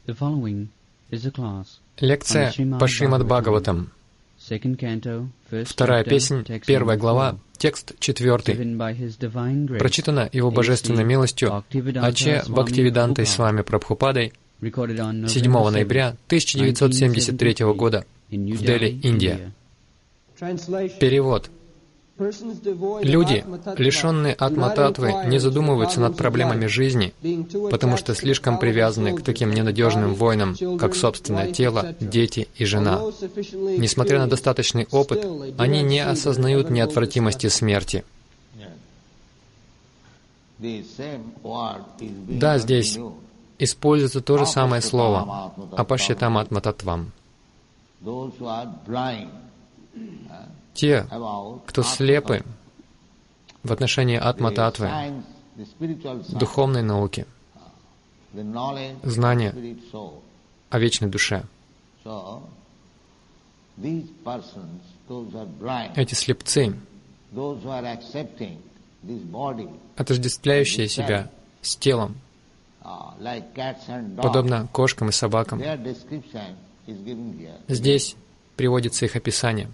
Лекция по Шримад Бхагаватам. Вторая песнь, 1 глава, текст 4. Прочитана Его Божественной милостью Аче Бхактивидантой Свами Прабхупадой 7 ноября 1973 года в Дели, Индия. Перевод. Люди, лишенные атма-татвы, не задумываются над проблемами жизни, потому что слишком привязаны к таким ненадежным войнам, как собственное тело, дети и жена. Несмотря на достаточный опыт, они не осознают неотвратимости смерти. Да, здесь используется то же самое слово «апашьятам атма-татвам». Те, кто слепы в отношении атма-татвы, духовной науки, знания о вечной душе. Эти слепцы, отождествляющие себя с телом, подобно кошкам и собакам, здесь приводится их описание.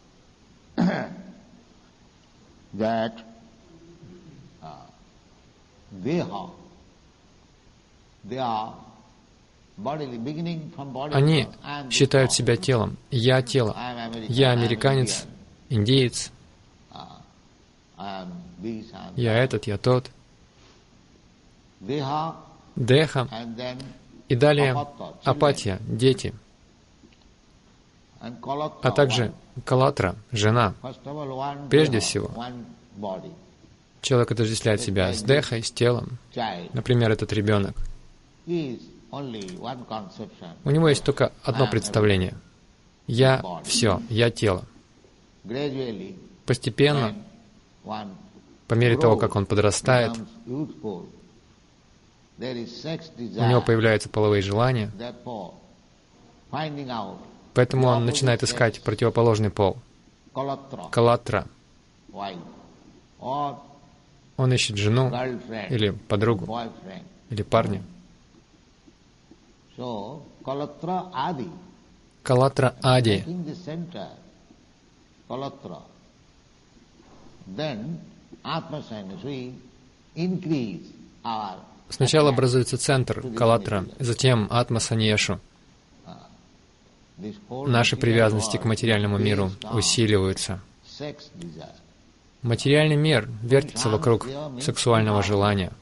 Они считают себя телом. Я тело. Я американец, индиец. Я этот, я тот. Деха. И далее апатия, дети. А также калатра, жена. Прежде всего, человек отождествляет себя с дехой, с телом. Например, этот ребенок. У него есть только одно представление. Я все, я тело. Постепенно, по мере того, как он подрастает, у него появляются половые желания. Поэтому он начинает искать противоположный пол. Калатра. Он ищет жену, или подругу, или парня. Калатра Ади. Сначала образуется центр Калатра, затем Атма Саньешу. Наши привязанности к материальному миру усиливаются. Материальный мир вертится вокруг сексуального желания.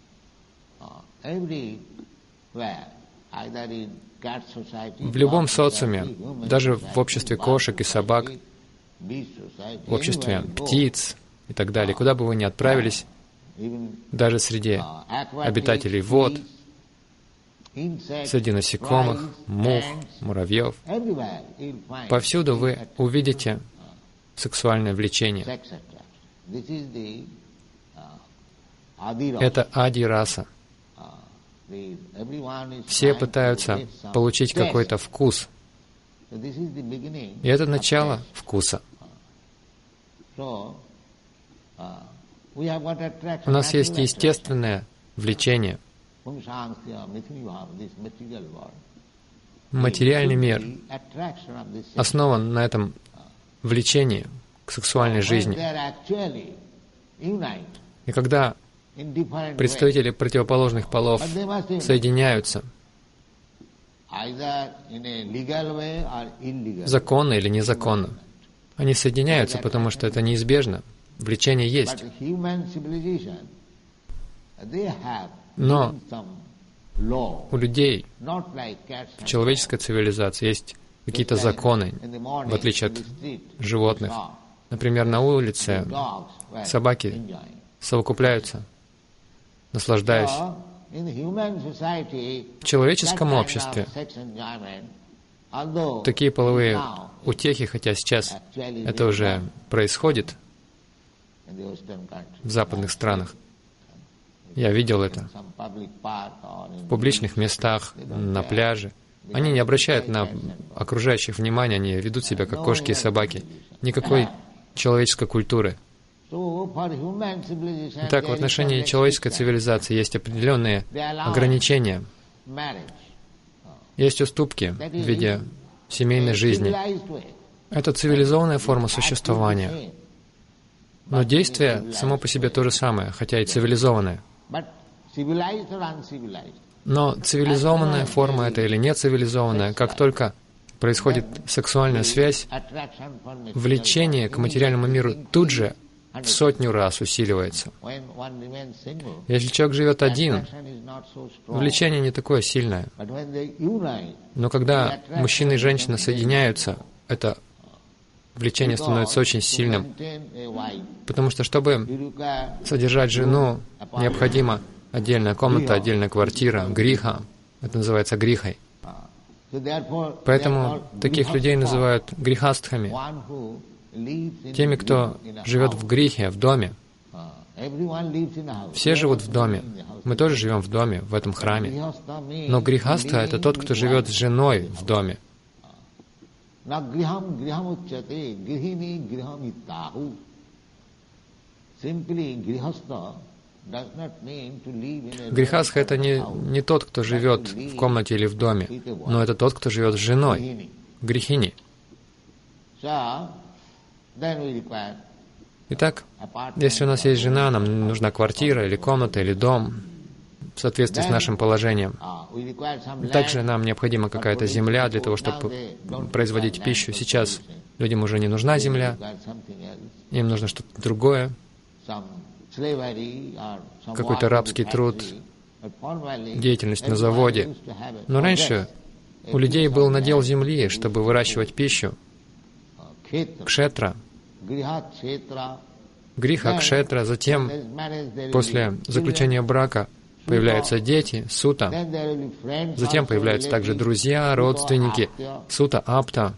В любом социуме, даже в обществе кошек и собак, в обществе птиц и так далее, куда бы вы ни отправились, даже среди обитателей вод, среди насекомых, мух, муравьев, повсюду вы увидите сексуальное влечение. Это ади-раса. Все пытаются получить какой-то вкус. И это начало вкуса. У нас есть естественное влечение. Материальный мир основан на этом влечении к сексуальной жизни. И когда представители противоположных полов соединяются, законно или незаконно, они соединяются, потому что это неизбежно. Влечение есть. Но у людей, в человеческой цивилизации, есть какие-то законы, в отличие от животных. Например, на улице собаки совокупляются, наслаждаясь. В человеческом обществе такие половые утехи, хотя сейчас это уже происходит в западных странах, я видел это в публичных местах, на пляже. Они не обращают на окружающих внимания, они ведут себя как кошки и собаки. Никакой человеческой культуры. Итак, в отношении человеческой цивилизации есть определенные ограничения. Есть уступки в виде семейной жизни. Это цивилизованная форма существования. Но действие само по себе то же самое, хотя и цивилизованное. Но цивилизованная форма это или не цивилизованная, как только происходит сексуальная связь, влечение к материальному миру тут же в 100 раз усиливается. Если человек живет один, влечение не такое сильное. Но когда мужчина и женщина соединяются, это влечение становится очень сильным. Потому что, чтобы содержать жену, необходима отдельная комната, отдельная квартира, гриха. Это называется грихой. Поэтому таких людей называют грихастхами. Теми, кто живет в грихе, в доме. Все живут в доме. Мы тоже живем в доме, в этом храме. Но грихастха — это тот, кто живет с женой в доме. Грихастха — это не тот, кто живет в комнате или в доме, но это тот, кто живет с женой, грихини. Итак, если у нас есть жена, нам нужна квартира или комната или дом в соответствии с нашим положением. Также нам необходима какая-то земля для того, чтобы производить пищу. Сейчас людям уже не нужна земля, им нужно что-то другое, какой-то рабский труд, деятельность на заводе. Но раньше у людей был надел земли, чтобы выращивать пищу. Кшетра, гриха, кшетра, затем, после заключения брака, появляются дети, сута, затем появляются также друзья, родственники, сута, апта,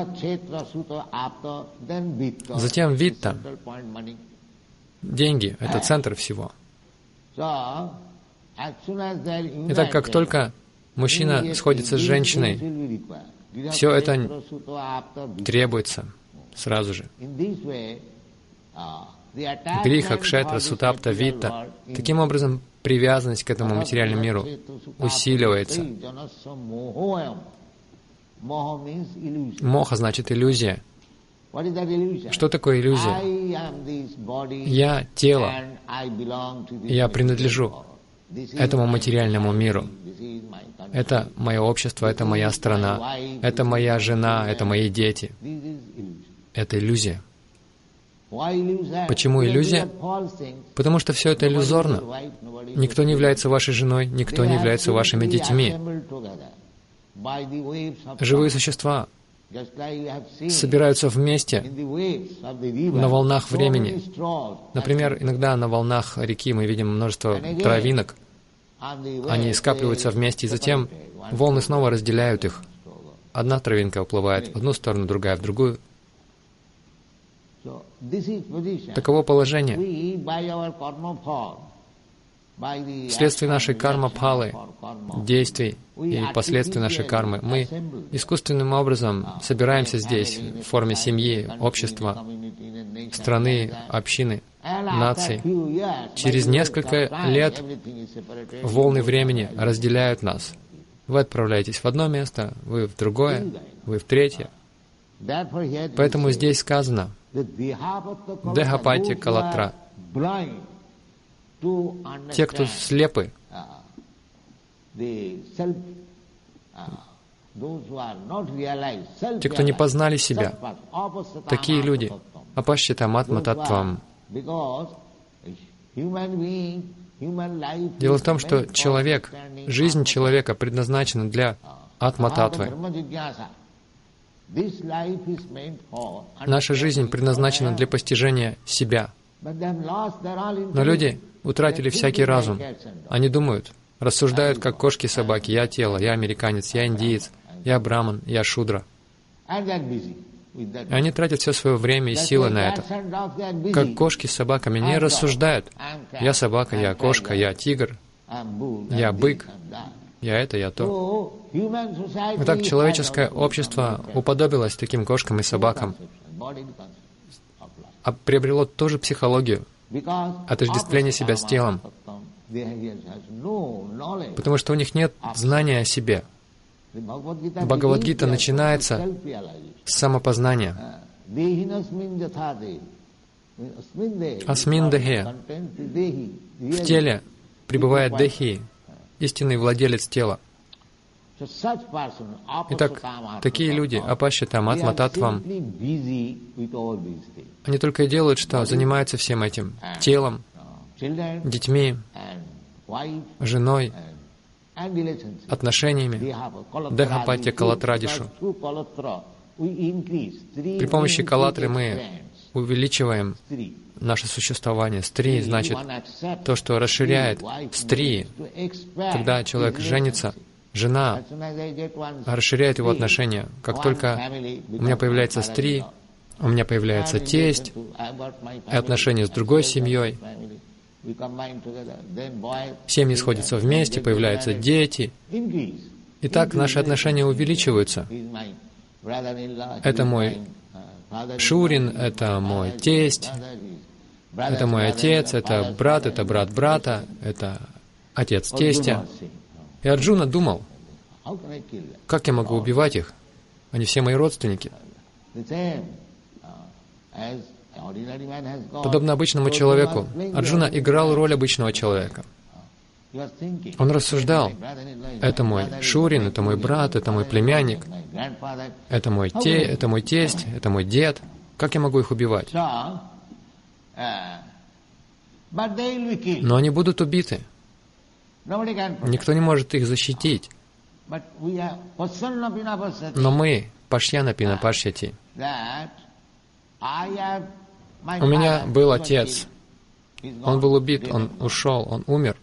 затем витта. Деньги — это центр всего. Итак, как только мужчина сходится с женщиной, все это требуется сразу же. Гриха, кшетра, сутапта, витта. Таким образом, привязанность к этому материальному миру усиливается. Моха значит иллюзия. Что такое иллюзия? Я — тело. Я принадлежу этому материальному миру. Это мое общество, это моя страна, это моя жена, это мои дети. Это иллюзия. Почему иллюзия? Потому что все это иллюзорно. Никто не является вашей женой, никто не является вашими детьми. Живые существа собираются вместе на волнах времени. Например, иногда на волнах реки мы видим множество травинок. Они скапливаются вместе, и затем волны снова разделяют их. Одна травинка уплывает в одну сторону, другая в другую. Таково положение. Вследствие нашей карма-пхалы, действий и последствий нашей кармы, мы искусственным образом собираемся здесь в форме семьи, общества, страны, общины, наций. Через несколько лет волны времени разделяют нас. Вы отправляетесь в одно место, вы в другое, вы в третье. Поэтому здесь сказано «Дехапати калатра». Те, кто слепы, те, кто не познали себя, такие люди, апашчитам атма таттвам. Дело в том, что человек, жизнь человека предназначена для атма-татвы. Наша жизнь предназначена для постижения себя. Но люди утратили всякий разум. Они думают, рассуждают, как кошки и собаки. Я тело, я американец, я индиец, я браман, я шудра. И они тратят все свое время и силы на это. Как кошки с собаками не рассуждают. Я собака, я кошка, я тигр, я бык, я это, я то. Итак, человеческое общество уподобилось таким кошкам и собакам, а приобрело тоже психологию, отождествление себя с телом, потому что у них нет знания о себе. Бхагавад-гита начинается с самопознания. Асмин дехе. В теле пребывает дехи, истинный владелец тела. Итак, такие люди, апашчатам, атма-татвам, они только и делают, что занимаются всем этим телом, детьми, женой, отношениями, дехапатья калатрадишу. При помощи калатры мы увеличиваем наше существование. Стри значит то, что расширяет. Стри, когда человек женится, жена расширяет его отношения. Как только у меня появляется стри, у меня появляется тесть, и отношения с другой семьей, семьи сходятся вместе, появляются дети. И так наши отношения увеличиваются. Это мой шурин, это мой тесть, это мой отец, это брат брата, это отец тестя. И Арджуна думал, как я могу убивать их? Они все мои родственники. Подобно обычному человеку, Арджуна играл роль обычного человека. Он рассуждал, это мой шурин, это мой брат, это мой племянник, это мой тесть, это мой дед. Как я могу их убивать? Но они будут убиты. Никто не может их защитить. Но мы, пашьяна-пина пашьяти. У меня был отец. Он был убит, он ушел, он умер.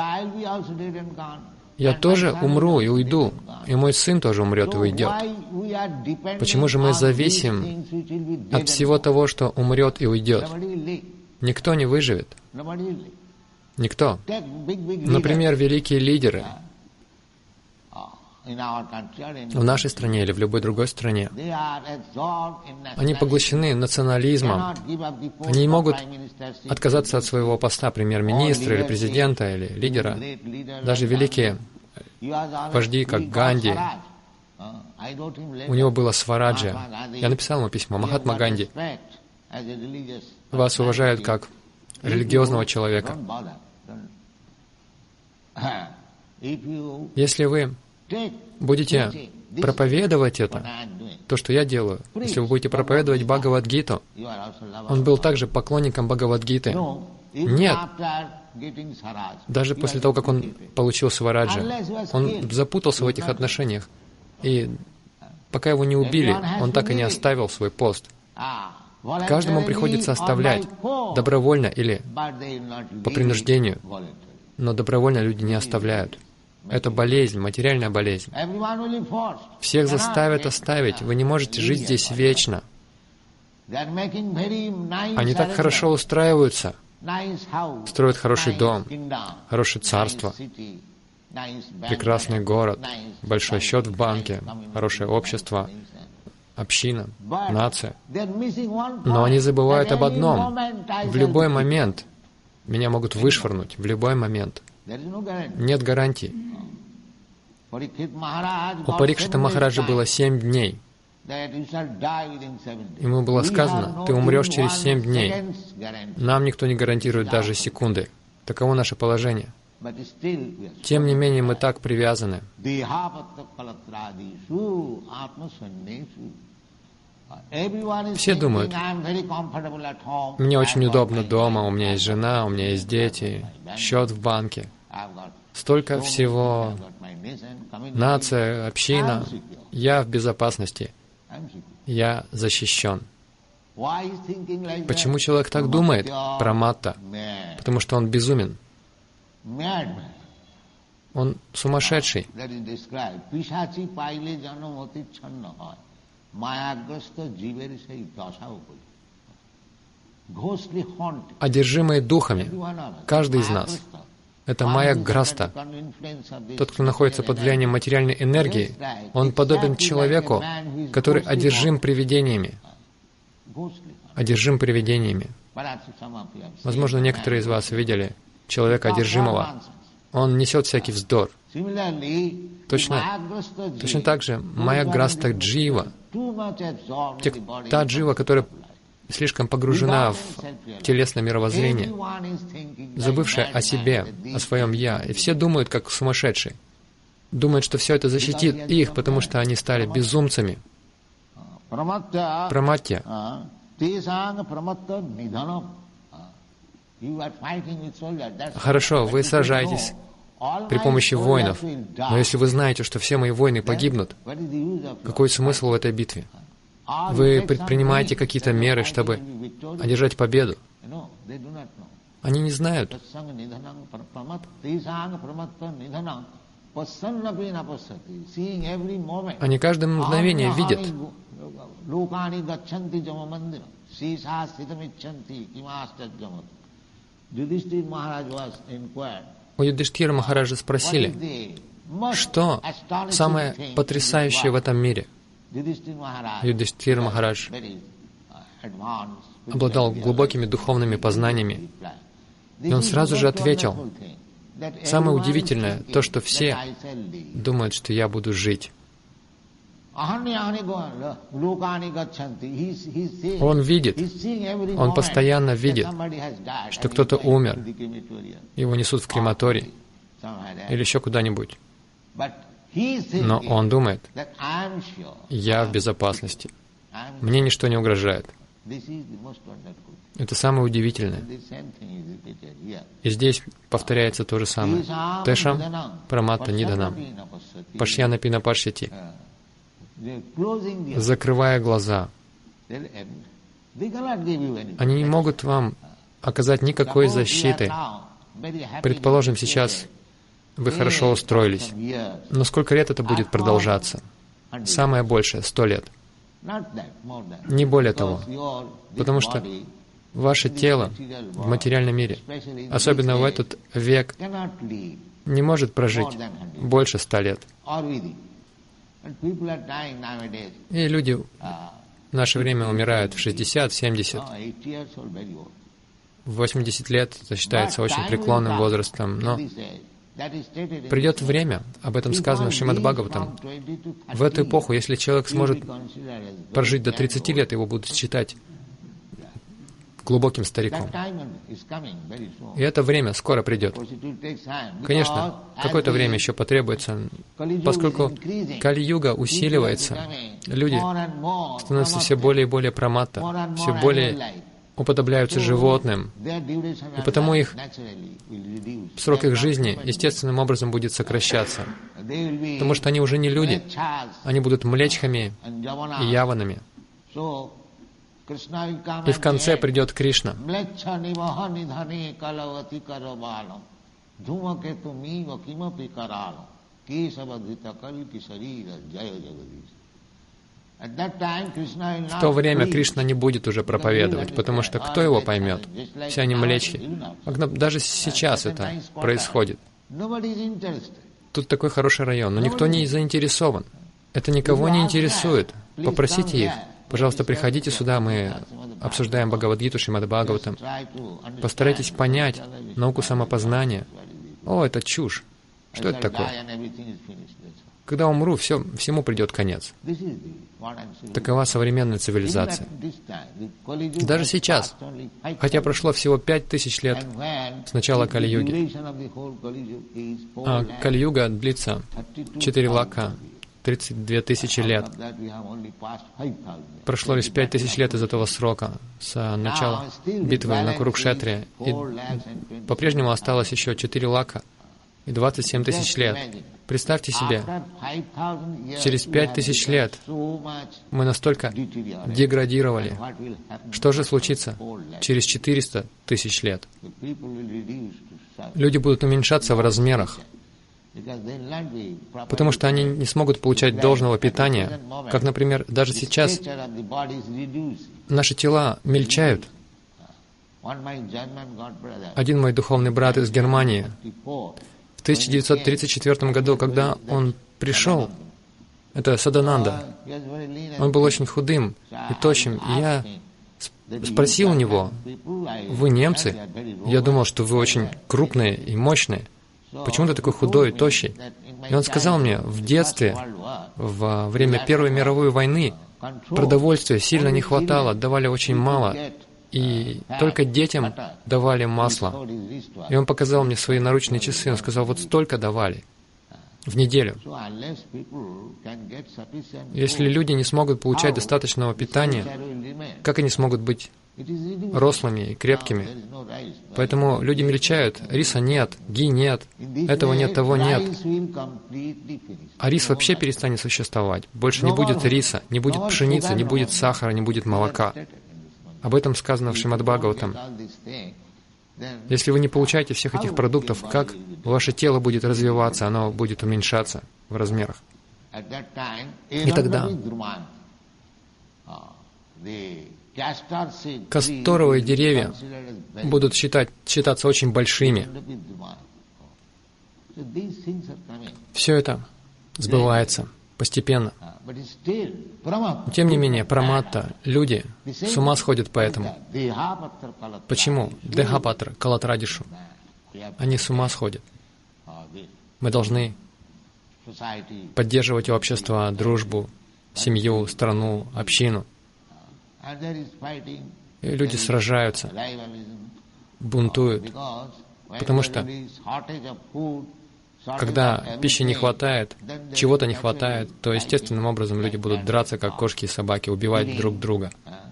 Я тоже умру и уйду, и мой сын тоже умрет и уйдет. Почему же мы зависим от всего того, что умрет и уйдет? Никто не выживет. Никто. Например, великие лидеры в нашей стране или в любой другой стране. Они поглощены национализмом. Они не могут отказаться от своего поста премьер-министра или президента или лидера. Даже великие вожди, как Ганди, у него было свараджа. Я написал ему письмо. Махатма Ганди, вас уважают как религиозного человека. Если вы будете проповедовать это, то, что я делаю, если вы будете проповедовать Бхагавад-гиту, он был также поклонником Бхагавад-гиты. Нет. Даже после того, как он получил свараджа, он запутался в этих отношениях. И пока его не убили, он так и не оставил свой пост. Каждому приходится оставлять, добровольно или по принуждению. Но добровольно люди не оставляют. Это болезнь, материальная болезнь. Всех заставят оставить. Вы не можете жить здесь вечно. Они так хорошо устраиваются. Строят хороший дом, хорошее царство, прекрасный город, большой счет в банке, хорошее общество, община, нация. Но они забывают об одном. В любой момент меня могут вышвырнуть, в любой момент. Нет гарантии. У Парикшита Махараджа было 7 дней. Ему было сказано, ты умрешь через 7 дней. Нам никто не гарантирует даже секунды. Таково наше положение. Тем не менее, мы так привязаны. Все думают, мне очень удобно дома, у меня есть жена, у меня есть дети, счет в банке. Столько всего. Нация, община. Я в безопасности. Я защищен. Почему человек так думает про матта? Потому что он безумен. Он сумасшедший. Одержимые духами. Каждый из нас. Это майя-граста. Тот, кто находится под влиянием материальной энергии, он подобен человеку, который одержим привидениями. Одержим привидениями. Возможно, некоторые из вас видели человека одержимого. Он несет всякий вздор. Точно так же Майяграста Джива, та джива, которая слишком погружена в телесное мировоззрение, забывшая о себе, о своем «я». И все думают, как сумасшедшие. Думают, что все это защитит их, потому что они стали безумцами. Праматья. Хорошо, вы сражаетесь при помощи воинов, но если вы знаете, что все мои воины погибнут, какой смысл в этой битве? Вы предпринимаете какие-то меры, чтобы одержать победу? Они не знают. Они каждое мгновение видят. У Юдхиштхира Махараджа спросили, что самое потрясающее в этом мире? Юдхиштхир Махарадж обладал глубокими духовными познаниями, и он сразу же ответил, самое удивительное то, что все думают, что я буду жить. Он видит, он постоянно видит, что кто-то умер, его несут в крематорий или еще куда-нибудь. Но он думает, я в безопасности, мне ничто не угрожает. Это самое удивительное. И здесь повторяется то же самое. Тэшам праматта нидханам, пашьяна пина пашьяти. Закрывая глаза, они не могут вам оказать никакой защиты. Предположим, сейчас вы хорошо устроились. Но сколько лет это будет продолжаться? Самое большее — 100 лет. Не более того. Потому что ваше тело в материальном мире, особенно в этот век, не может прожить больше 100 лет. И люди в наше время умирают в 60, 70. В 80 лет это считается очень преклонным возрастом. Но придет время, об этом сказано в Шримад Бхагаватам. В эту эпоху, если человек сможет прожить до 30 лет, его будут считать глубоким стариком. И это время скоро придет. Конечно, какое-то время еще потребуется, поскольку Кали-юга усиливается, люди становятся все более и более праматта, все более уподобляются животным, и потому срок их жизни естественным образом будет сокращаться, потому что они уже не люди, они будут млечхами и яванами. И в конце придет Кришна. В то время Кришна не будет уже проповедовать, потому что кто его поймет? Все они млечхи. Даже сейчас это происходит. Тут такой хороший район, но никто не заинтересован. Это никого не интересует. Попросите их. Пожалуйста, приходите сюда, мы обсуждаем Бхагавад-гиту, Шримад Бхагаватам. Постарайтесь понять науку самопознания. О, это чушь. Что это такое? Когда умру, всему придет конец. Такова современная цивилизация. Даже сейчас, хотя прошло всего 5000 лет с начала Кали-юги, а Кали-юга длится 4 лака, 32 тысячи лет. Прошло лишь 5000 лет из этого срока, с начала битвы на Курукшетре, и по-прежнему осталось еще 4 лака и 27 тысяч лет. Представьте себе, через 5000 лет мы настолько деградировали. Что же случится через 400 тысяч лет? Люди будут уменьшаться в размерах, потому что они не смогут получать должного питания. Как, например, даже сейчас наши тела мельчают. Один мой духовный брат из Германии, в 1934 году, когда он пришел, это Садананда, он был очень худым и тощим, и я спросил у него: «Вы немцы? Я думал, что вы очень крупные и мощные». Почему ты такой худой и тощий? И он сказал мне, в детстве, во время Первой мировой войны, продовольствия сильно не хватало, давали очень мало, и только детям давали масло. И он показал мне свои наручные часы, он сказал, вот столько давали в неделю. Если люди не смогут получать достаточного питания, как они смогут быть рослыми и крепкими? Поэтому люди мельчают. Риса нет, ги нет, этого нет, того нет. А рис вообще перестанет существовать. Больше не будет риса, не будет пшеницы, не будет сахара, не будет молока. Об этом сказано в Шримад Бхагаватам. Если вы не получаете всех этих продуктов, как ваше тело будет развиваться, оно будет уменьшаться в размерах. И тогда касторовые деревья будут считаться очень большими. Все это сбывается постепенно. Но, тем не менее, праматта, люди с ума сходят по этому. Почему? Дехапатра, Калатрадишу. Они с ума сходят. Мы должны поддерживать общество, дружбу, семью, страну, общину. И люди сражаются, бунтуют, потому что когда пищи не хватает, чего-то не хватает, то естественным образом люди будут драться, как кошки и собаки, убивать друг друга.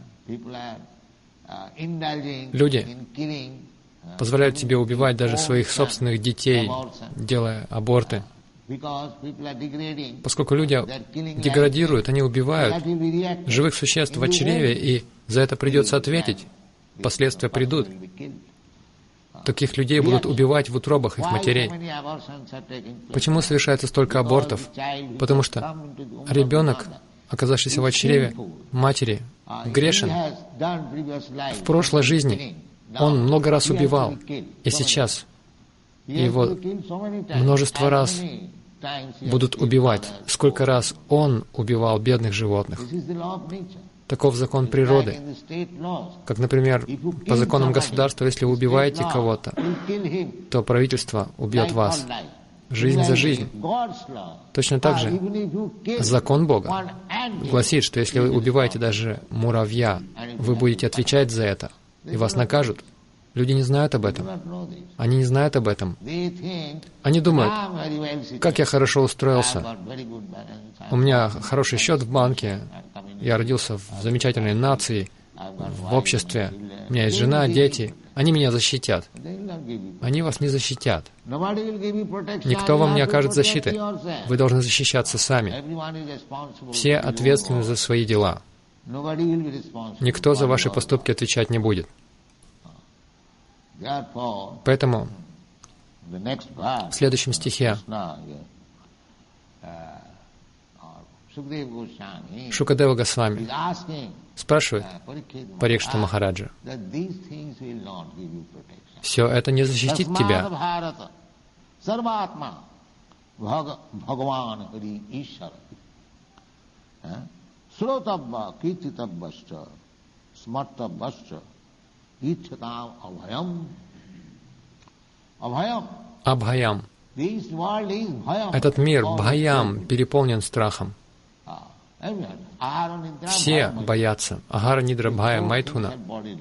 Люди позволяют себе убивать даже своих собственных детей, делая аборты. Поскольку люди деградируют, они убивают живых существ в чреве, и за это придется ответить, последствия придут. Таких людей будут убивать в утробах их матерей. Почему совершается столько абортов? Потому что ребенок, оказавшийся в чреве матери, грешен. В прошлой жизни он много раз убивал, и сейчас его множество раз будут убивать. Сколько раз он убивал бедных животных. Таков закон природы. Как, например, по законам государства, если вы убиваете кого-то, то правительство убьет вас. Жизнь за жизнь. Точно так же закон Бога гласит, что если вы убиваете даже муравья, вы будете отвечать за это, и вас накажут. Люди не знают об этом. Они не знают об этом. Они думают, как я хорошо устроился. У меня хороший счет в банке. Я родился в замечательной нации, в обществе. У меня есть жена, дети. Они меня защитят. Они вас не защитят. Никто вам не окажет защиты. Вы должны защищаться сами. Все ответственны за свои дела. Никто за ваши поступки отвечать не будет. Поэтому в следующем стихе Шукадева Госвами спрашивает Парикшита Махараджа: все это не защитит тебя. Абхаям. Этот мир, бхаям, переполнен страхом. Все боятся. Агара, нидра, бхая, майтхуна.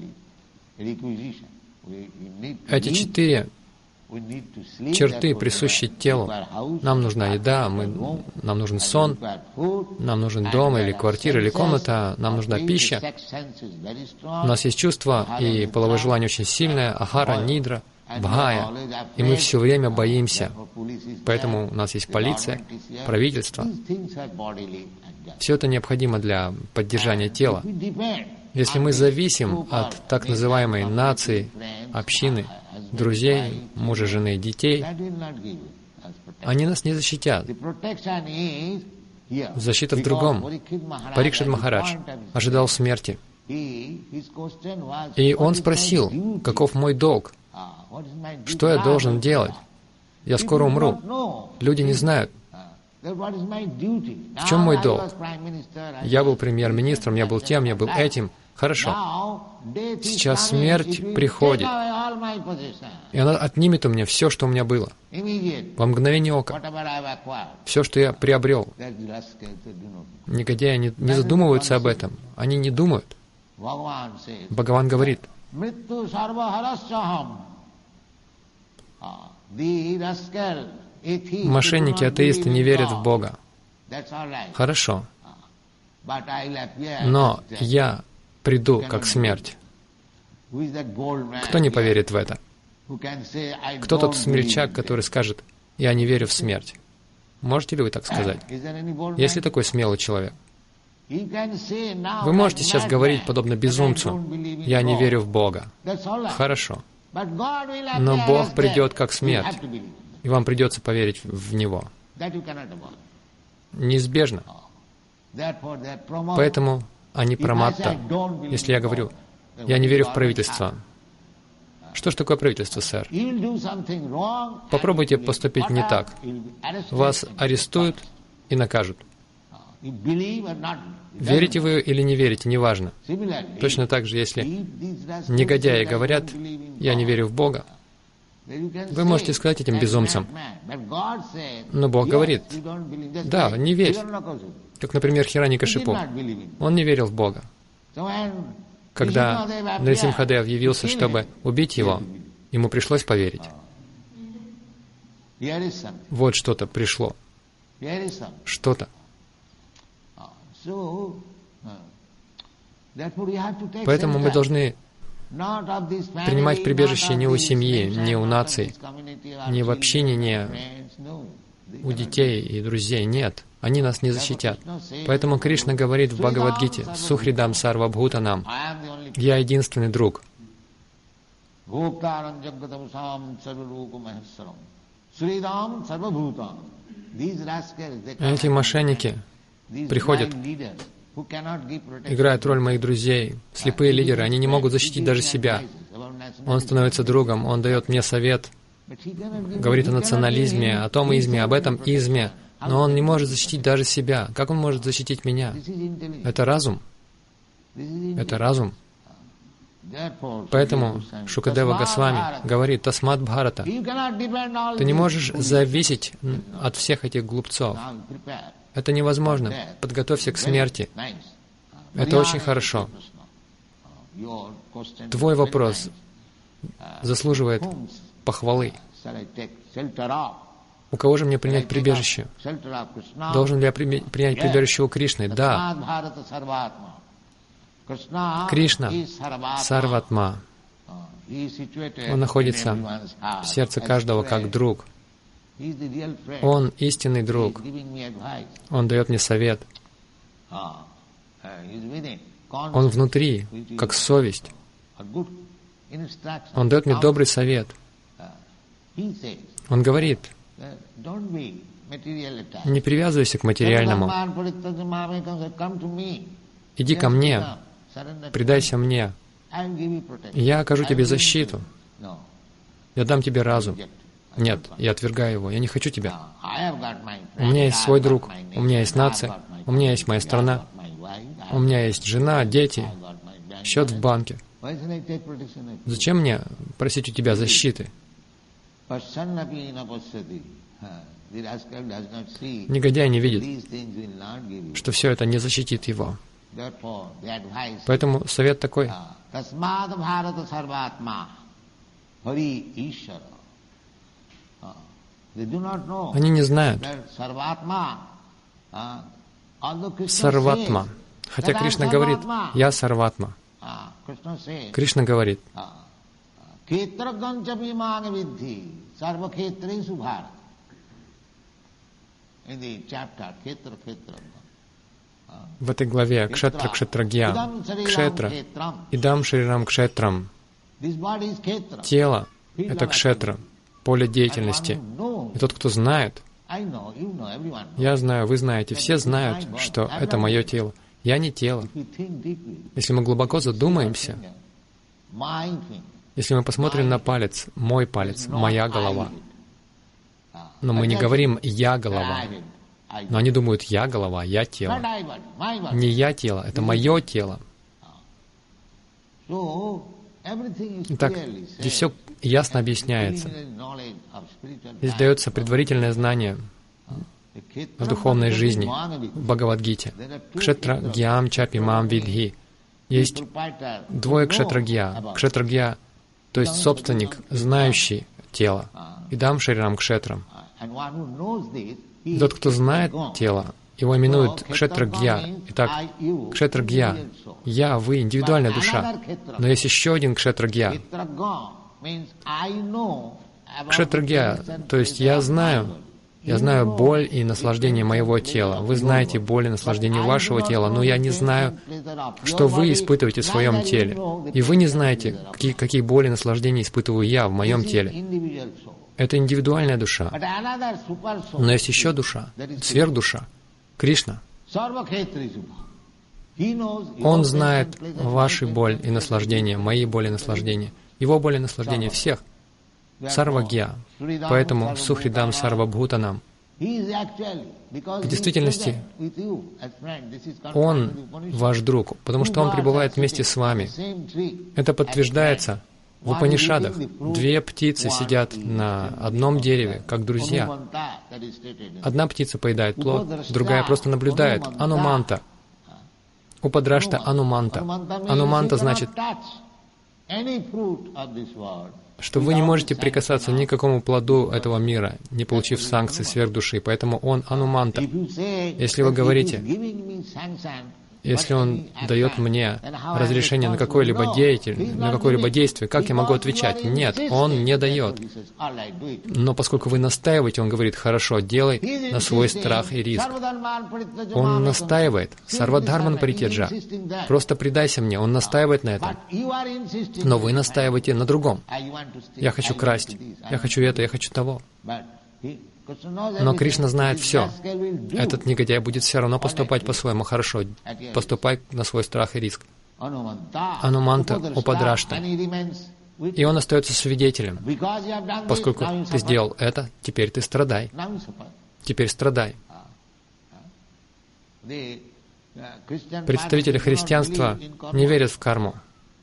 Эти 4 черты присущи телу. Нам нужна еда, нам нужен сон, нам нужен дом или квартира или комната, нам нужна пища. У нас есть чувство, и половое желание очень сильное, ахара, нидра, бхая, и мы все время боимся. Поэтому у нас есть полиция, правительство. Все это необходимо для поддержания тела. Если мы зависим от так называемой нации, общины, друзей, мужа, жены, детей, они нас не защитят. Защита в другом. Парикшит Махарадж ожидал смерти. И он спросил, каков мой долг? Что я должен делать? Я скоро умру. Люди не знают. В чем мой долг? Я был премьер-министром, я был тем, я был этим. Хорошо. Сейчас смерть приходит, и она отнимет у меня все, что у меня было. Во мгновение ока. Все, что я приобрел. Негодяи не задумываются об этом. Они не думают. Бхагаван говорит, мошенники, атеисты не верят в Бога. Хорошо. Но я приду как смерть. Кто не поверит в это? Кто тот смельчак, который скажет, я не верю в смерть? Можете ли вы так сказать? Есть ли такой смелый человек? Вы можете сейчас говорить, подобно безумцу, я не верю в Бога. Хорошо. Но Бог придет как смерть, и вам придется поверить в Него. Неизбежно. Поэтому они праматта. Если я говорю, я не верю в правительство. Что ж такое правительство, сэр? Попробуйте поступить не так. Вас арестуют и накажут. Верите вы или не верите, неважно. Точно так же, если негодяи говорят, я не верю в Бога, вы можете сказать этим безумцам. Но Бог говорит, да, не верь. Как, например, Хираньякашипу. Он не верил в Бога. Когда Нарисимхадев явился, чтобы убить его, ему пришлось поверить. Вот что-то пришло. Что-то. Поэтому мы должны принимать прибежище не у семьи, не у наций, не в общине, не у детей и друзей. Нет, они нас не защитят. Поэтому Кришна говорит в Бхагавад-гите, «Сухридам сарвабхутанам». Я единственный друг. Эти мошенники приходят, играют роль моих друзей. Слепые лидеры, они не могут защитить даже себя. Он становится другом, он дает мне совет, говорит о национализме, о том изме, об этом изме, но он не может защитить даже себя. Как он может защитить меня? Это разум. Это разум. Поэтому Шукадева Госвами говорит, «Тасмат Бхарата». Ты не можешь зависеть от всех этих глупцов. Это невозможно. Подготовься к смерти. Это очень хорошо. Твой вопрос заслуживает похвалы. У кого же мне принять прибежище? Должен ли я принять прибежище у Кришны? Да. Кришна — Сарватма. Он находится в сердце каждого как друг. Он истинный друг. Он дает мне совет. Он внутри, как совесть. Он дает мне добрый совет. Он говорит, не привязывайся к материальному. Иди ко мне, предайся мне. Я окажу тебе защиту. Я дам тебе разум. Нет, я отвергаю его. Я не хочу тебя. У меня есть свой друг, у меня есть нация, у меня есть моя страна, у меня есть жена, дети, счет в банке. Зачем мне просить у тебя защиты? Негодяй не видит, что все это не защитит его. Поэтому совет такой. Они не знают. Сарватма. Хотя Кришна говорит, я Сарватма. Кришна говорит, в этой главе Кшетра Кшетрагья, Кшетра, Идам Шрирам Кшетрам. Тело — это Кшетра, поле деятельности. И тот, кто знает, я знаю, вы знаете, все знают, что это мое тело. Я не тело. Если мы глубоко задумаемся, если мы посмотрим на палец, мой палец, моя голова, но мы не говорим «я голова», но они думают «я голова», «я тело». Не я тело, это мое тело. Итак, здесь все ясно объясняется. Здесь дается предварительное знание о духовной жизни в Бхагавад-гите. Кшетра-гьям чапи-мам видхи. Есть двое кшетрагья. Кшетрагья, то есть собственник, знающий тело. Идам шарирам кшетрам. Тот, кто знает тело, его именуют кшетрагья. Итак, кшетрагья, я, вы, индивидуальная душа. Но есть еще один кшетрагья. Кшетрагья, то есть я знаю боль и наслаждение моего тела. Вы знаете боль и наслаждение вашего тела, но я не знаю, что вы испытываете в своем теле. И вы не знаете, какие боли и наслаждения испытываю я в моем теле. Это индивидуальная душа. Но есть еще душа, сверхдуша, Кришна. Он знает ваши боль и наслаждения, мои боли и наслаждения, его боли и наслаждения всех. Сарвагья. Поэтому Сухридам Сарвабхутанам. В действительности, Он ваш друг, потому что Он пребывает вместе с вами. Это подтверждается в Упанишадах. Две птицы сидят на одном дереве, как друзья. Одна птица поедает плод, другая просто наблюдает. Ануманта. Упадрашта Ануманта. Ануманта значит, что вы не можете прикасаться ни к какому плоду этого мира, не получив санкций сверхдуши, поэтому он Ануманта. Если вы говорите, если он дает мне разрешение на какое-либо действие, как я могу отвечать? Нет, он не дает. Но поскольку вы настаиваете, он говорит, хорошо, делай на свой страх и риск. Он настаивает. Сарвадхарман паритяджа. Просто предайся мне. Он настаивает на этом. Но вы настаиваете на другом. Я хочу красть. Я хочу это, я хочу того. Но Кришна знает все. Этот негодяй будет все равно поступать по-своему. Хорошо, поступай на свой страх и риск. Ануманта Упадрашта. И он остается свидетелем. Поскольку ты сделал это, теперь ты страдай. Теперь страдай. Представители христианства не верят в карму.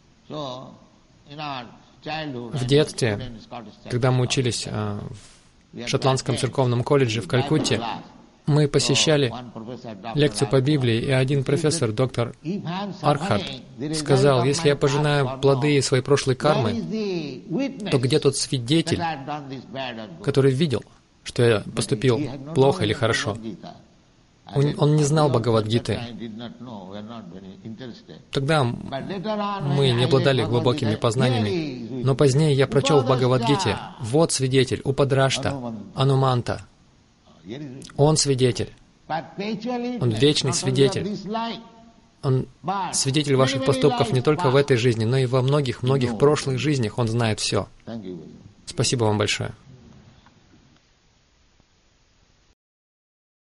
В детстве, когда мы учились в Шотландском церковном колледже в Калькутте, мы посещали лекцию по Библии, и один профессор, доктор Архат, сказал, если я пожинаю плоды своей прошлой кармы, то где тот свидетель, который видел, что я поступил плохо или хорошо? Он не знал Бхагавад-гиты. Тогда мы не обладали глубокими познаниями. Но позднее я прочел в Бхагавад-гите: вот свидетель, Упадрашта, Ануманта. Он свидетель. Он вечный свидетель. Он свидетель ваших поступков не только в этой жизни, но и во многих-многих прошлых жизнях. Он знает все. Спасибо вам большое.